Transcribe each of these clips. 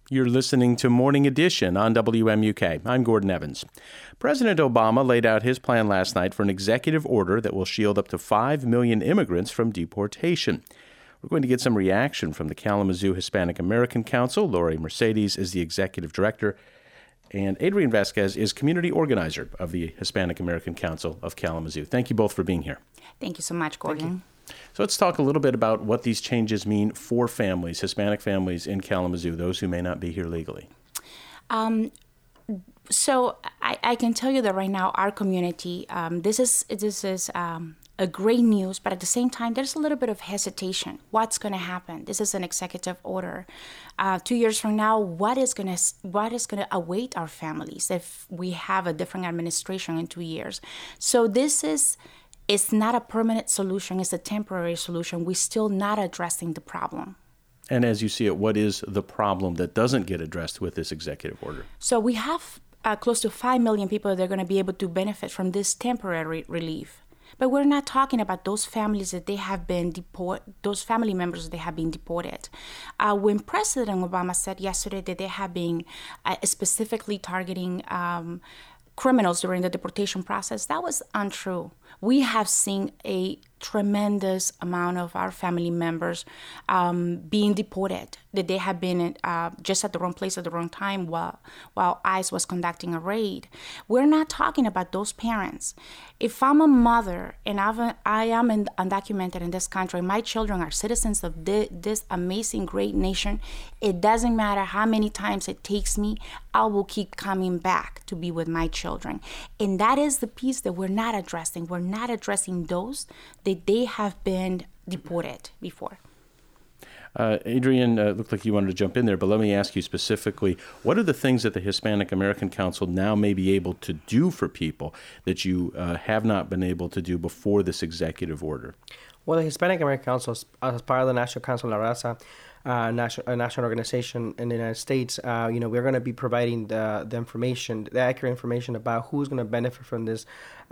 You're listening to Morning Edition on WMUK. I'm Gordon Evans. President Obama laid out his plan last night for an executive order that will shield up to 5 million immigrants from deportation. We're going to get some reaction from the Kalamazoo Hispanic American Council. Lori Mercedes is the executive director, and Adrian Vasquez is community organizer of the Hispanic American Council of Kalamazoo. Thank you both for being here. Thank you so much, Gordon. So let's talk a little bit about what these changes mean for families, Hispanic families in Kalamazoo, those who may not be here legally. So I can tell you that right now, our community, this is a great news, but at the same time, there's a little bit of hesitation. What's going to happen? This is an executive order. 2 years from now, what is going to await our families if we have a different administration in 2 years? So it's not a permanent solution. It's a temporary solution. We're still not addressing the problem. And as you see it, what is the problem that doesn't get addressed with this executive order? So we have close to 5 million people that are going to be able to benefit from this temporary relief. But we're not talking about those families that they have been deported, those family members that they have been deported. When President Obama said yesterday that they have been specifically targeting criminals during the deportation process, that was untrue. We have seen a tremendous amount of our family members being deported, that they have been just at the wrong place at the wrong time while ICE was conducting a raid. We're not talking about those parents. If I'm a mother and I am undocumented in this country, my children are citizens of this amazing, great nation, it doesn't matter how many times it takes me, I will keep coming back to be with my children. And that is the piece that we're not addressing. We're not addressing those that they have been deported before. Adrian, looked like you wanted to jump in there, but let me ask you specifically, what are the things that the Hispanic American Council now may be able to do for people that you have not been able to do before this executive order? Well, the Hispanic American Council, as part of the National Council of La Raza, a national organization in the United States, we're going to be providing the information, the accurate information about who's going to benefit from this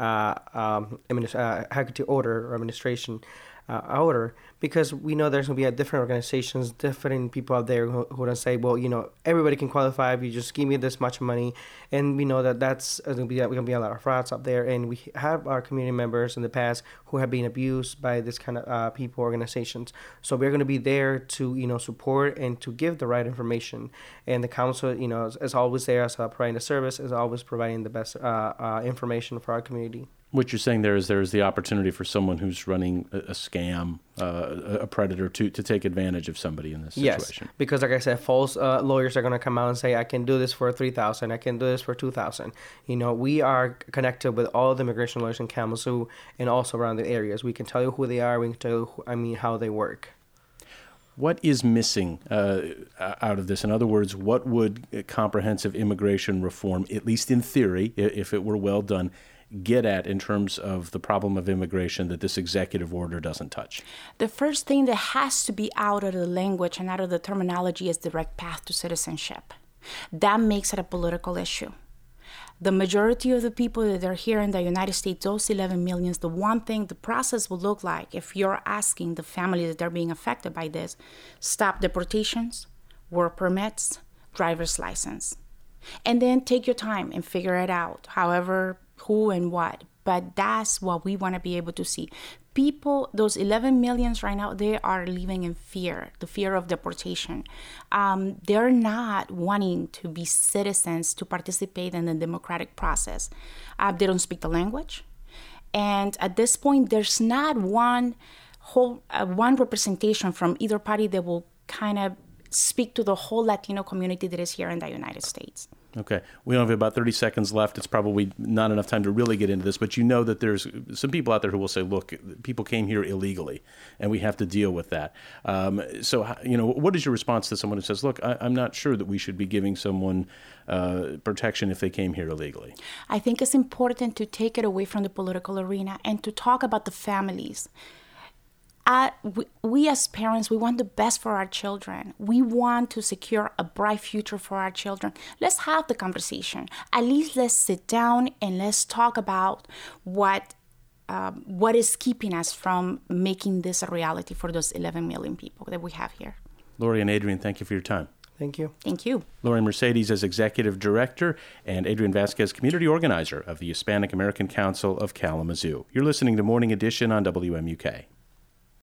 executive order or administration order, because we know there's going to be different organizations, different people out there who going to say, well, everybody can qualify if you just give me this much money. And we know that's going to be a lot of frauds out there. And we have our community members in the past who have been abused by this kind of people, organizations. So we're going to be there to, support and to give the right information. And the council, is always there as providing the service, is always providing the best information for our community. What you're saying there is the opportunity for someone who's running a scam, a predator, to take advantage of somebody in this situation. Yes, because like I said, false lawyers are going to come out and say, I can do this for $3,000, I can do this for $2,000. We are connected with all the immigration lawyers in Kalamazoo and also around the areas. We can tell you who they are, we can tell you, how they work. What is missing out of this? In other words, what would comprehensive immigration reform, at least in theory, if it were well done, get at in terms of the problem of immigration that this executive order doesn't touch? The first thing that has to be out of the language and out of the terminology is direct path to citizenship. That makes it a political issue. The majority of the people that are here in the United States, those 11 million, the one thing the process will look like, if you're asking the families that are being affected by this, stop deportations, work permits, driver's license. And then take your time and figure it out, however, who and what. But that's what we want to be able to see. People, those 11 millions right now, they are living in fear, the fear of deportation. They're not wanting to be citizens to participate in the democratic process. They don't speak the language. And at this point, there's not one representation from either party that will kind of speak to the whole Latino community that is here in the United States. Okay. We only have about 30 seconds left. It's probably not enough time to really get into this, but you know that there's some people out there who will say, look, people came here illegally, and we have to deal with that. So, what is your response to someone who says, look, I'm not sure that we should be giving someone protection if they came here illegally? I think it's important to take it away from the political arena and to talk about the families. We as parents, we want the best for our children. We want to secure a bright future for our children. Let's have the conversation. At least let's sit down and let's talk about what is keeping us from making this a reality for those 11 million people that we have here. Lori and Adrian, thank you for your time. Thank you. Thank you. Lauren Mercedes is Executive Director and Adrian Vasquez, Community Organizer of the Hispanic American Council of Kalamazoo. You're listening to Morning Edition on WMUK.